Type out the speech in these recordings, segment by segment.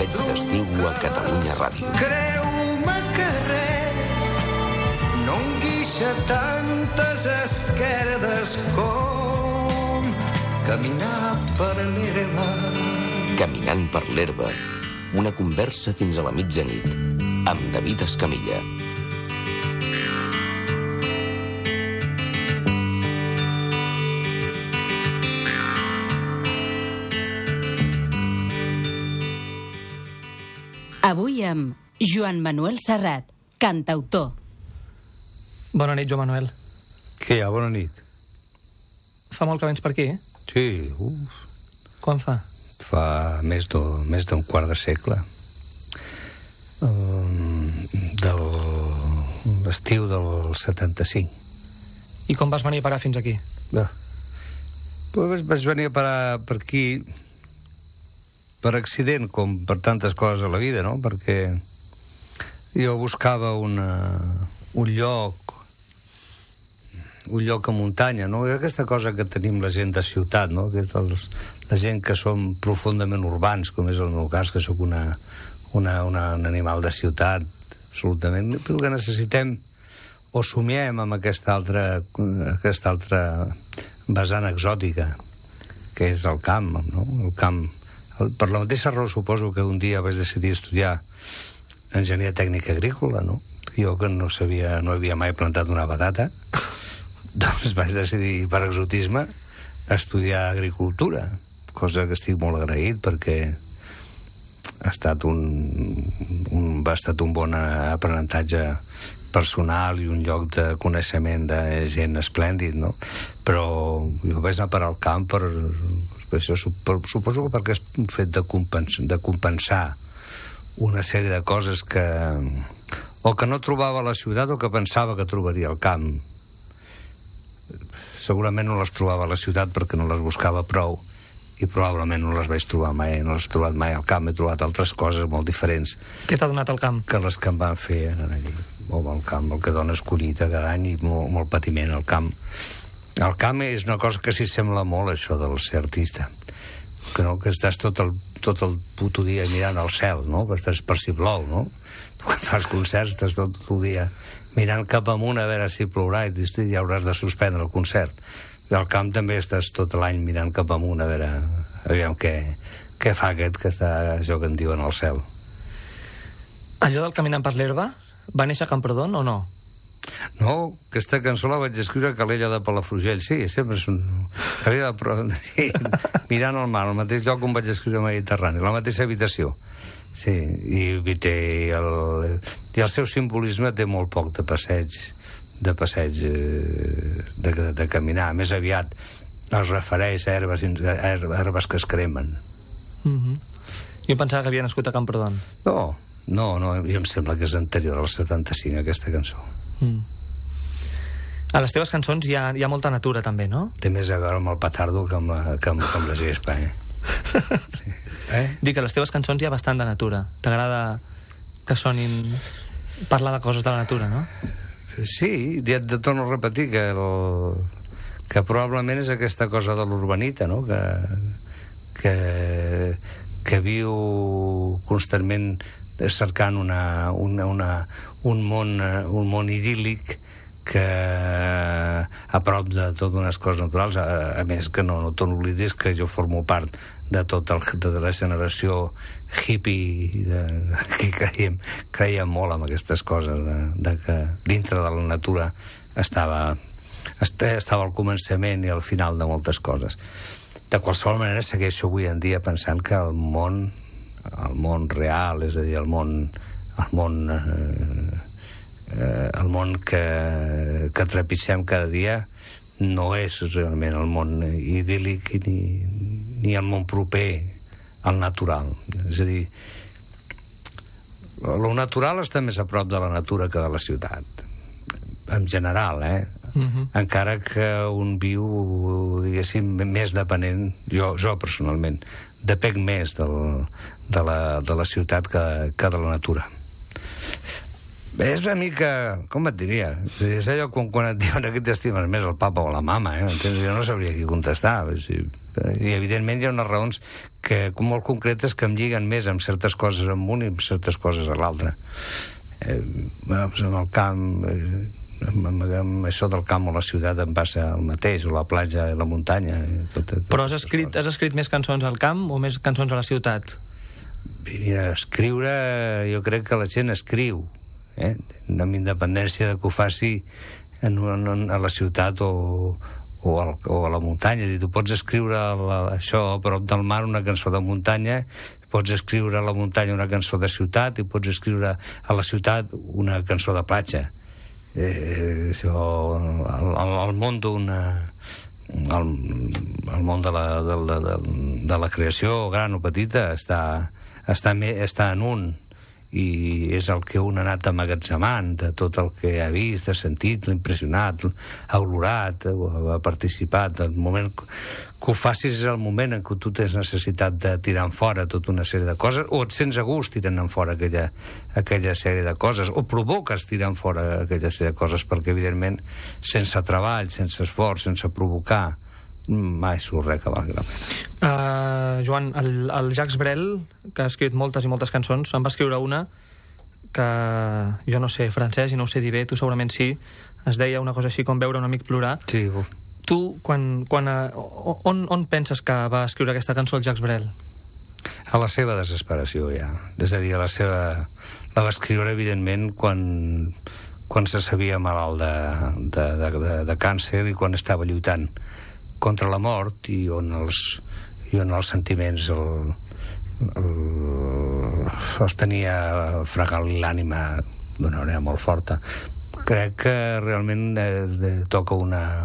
passeig d'estiu a Catalunya Ràdio. Creu-me que res no em guixa tantes esquerdes com caminar per l'herba. Caminant per l'herba, una conversa fins a la mitjanit, amb David Escamilla. Avui amb Joan Manuel Serrat, cantautor. Bona nit, Joan Manuel. Què hi ha? Bona nit. Fa molt que vens per aquí, eh? Sí, Quan fa? fa més d'un quart de segle. De l'estiu del 75. I com vas venir a parar fins aquí? Pues vaig venir a parar per aquí per accident, com per tantes coses a la vida, no? Perquè jo buscava un lloc a muntanya, no? Aquesta cosa que tenim la gent de ciutat, no? La gent que som profundament urbans, com és el meu cas, que sóc un animal de ciutat, absolutament, però que necessitem o somiem amb aquesta altra vessant exòtica, que és el camp, no? El camp. Per la mateixa raó suposo que un dia vaig decidir estudiar enginyeria tècnica agrícola, no? Jo que no havia mai plantat una patata, doncs vaig decidir per exotisme estudiar agricultura, cosa que estic molt agraït perquè ha estat un bon aprenentatge personal i un lloc de coneixement de gent esplèndid, no? Però jo vaig anar per al camp per això, suposo que perquè és un fet de compensar una sèrie de coses que o que no trobava a la ciutat o que pensava que trobaria al camp. Segurament no les trobava a la ciutat perquè no les buscava prou i probablement no les vaig trobar mai, no les he trobat mai al camp. He trobat altres coses molt diferents. Què t'ha donat el camp? Que les que em van fer anar allí. El camp, el que dona és collita cada any i molt patiment al camp. El camp és una cosa que s'hi sembla molt, això del ser artista. Que estàs tot el puto dia mirant al cel, no? Estàs per si plou, no? Quan fas concerts estàs tot el dia mirant cap amunt a veure si plourà i ja hauràs de suspendre el concert. I al camp també estàs tot l'any mirant cap amunt a veure aviam què fa aquest que està això que en diuen al cel. Allò del Caminant per l'herba va néixer a Camprodon o no? No, aquesta cançó la vaig escriure a Calella de Palafrugell, sí, sempre és sí, mirant el mar, al mateix lloc on vaig escriure a Mediterrani, la mateixa habitació. Sí, i el seu simbolisme té molt poc de passeig de caminar, més aviat es refereix a herbes que es cremen. Jo pensava que havia nascut a Camprodon. No, jo em sembla que és anterior al 75, aquesta cançó. A les teves cançons hi ha molta natura, també, no? Té més a veure amb el petardo que amb la gespa, Sí. Dic que a les teves cançons hi ha bastant de natura. T'agrada que sonin... parlar de coses de la natura, no? Sí, et torno a repetir que probablement és aquesta cosa de l'urbanita, no? Que viu constantment cercant un món idíl·lic que a prop de totes unes coses naturals, a més que no te n'oblidis que jo formo part de la generació hippie que creiem molt en aquestes coses de que dintre de la natura estava al començament i al final de moltes coses. De qualsevol manera segueixo avui en dia pensant que el món real, és a dir, el món que trepitgem cada dia no és realment el món idíl·lic ni el món proper al natural. És a dir, lo natural està més a prop de la natura que de la ciutat, en general, encara que un viu, diguéssim, més depenent, jo personalment, depenc més de la ciutat que de la natura. Bé, és una mica... Com et diria? És allò quan et diuen que t'estimes més el papa o la mama, entens? Jo no sabria qui contestar. I, evidentment, hi ha unes raons que, molt concretes, que em lliguen més amb certes coses amb un i amb certes coses a l'altre. Amb el camp... amb això del camp o la ciutat em passa el mateix, o la platja i la muntanya. Però has escrit més cançons al camp o més cançons a la ciutat? Mira, escriure, jo crec que la gent escriu, amb independència de que ho faci a la ciutat o a la muntanya. Tu pots escriure això a prop del mar, una cançó de muntanya, pots escriure a la muntanya una cançó de ciutat i pots escriure a la ciutat una cançó de platja. El món el món de la creació, gran o petita, està en un, i és el que un ha anat emmagatzemant de tot el que ha vist, ha sentit, l'ha impressionat, ha olorat, ha participat. El moment que ho facis és el moment en què tu tens necessitat de tirar en fora tota una sèrie de coses, o et sents a gust tirant en fora aquella sèrie de coses, o provoques tirar en fora aquella sèrie de coses, perquè, evidentment, sense treball, sense esforç, sense provocar, mai surt res que valgui la pena. Joan, el Jacques Brel, que ha escrit moltes i moltes cançons, en va escriure una que jo no sé francès i no ho sé dir bé, tu segurament sí, es deia una cosa així com veure un amic plorar. Sí. Tu, on penses que va escriure aquesta cançó el Jacques Brel? A la seva desesperació, ja. És a dir, la va escriure, evidentment, quan se sabia malalt de càncer i quan estava lluitant contra la mort, i on els sentiments els tenia fregant l'ànima d'una manera molt forta. Crec que realment toca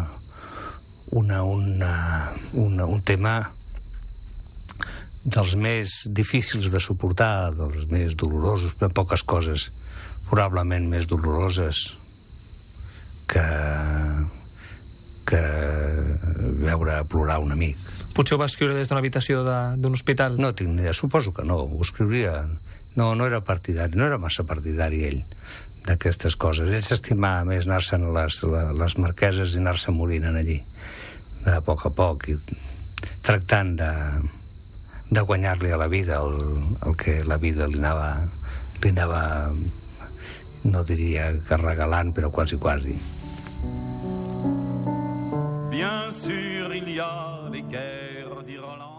un tema dels més difícils de suportar, dels més dolorosos, per poques coses probablement més doloroses que veure plorar un amic. Potser ho va escriure des d'una habitació d'un hospital? No tinc ni idea, suposo que no, ho escriuria. No era partidari, no era massa partidari ell d'aquestes coses. Ell s'estimava més anar-se'n a les marqueses i anar-se morint allí, de poc a poc, i tractant de guanyar-li a la vida el que la vida li anava, no diria que regalant, però quasi. Bien sûr, il y a les guerres d'Irlande.